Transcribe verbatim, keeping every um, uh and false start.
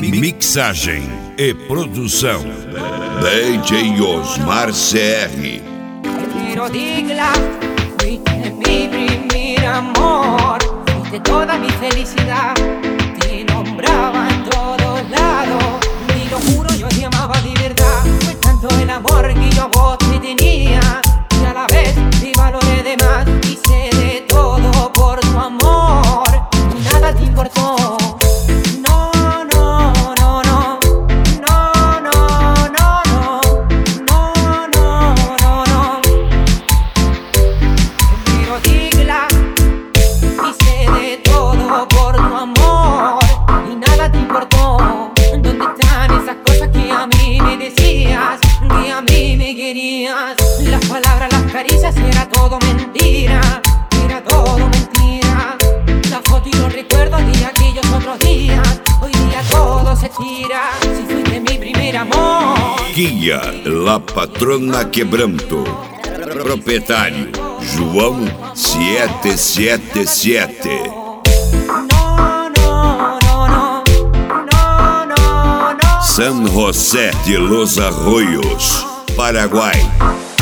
Mixagem e produção D J Osmar C R. Quiero digla, fuiste mi primer amor, fuiste toda mi felicidad, te nombraba en todos lados, y lo juro yo te amaba de verdad, fue tanto el amor que yo a vos te tenía, y a la vez te valoré de más, hice de todo por tu amor, nada te importó. Por tu amor y nada te importó. ¿Dónde están esas cosas que a mí me decías, que a mí me querías? Las palabras, las caricias, era todo mentira, era todo mentira. La foto y los recuerdos de aquellos otros días, hoy día todo se tira. Si fuiste mi primer amor. Kia, la patrona Quebranto. Proprietário João sete sete sete. San José de los Arroyos, Paraguai.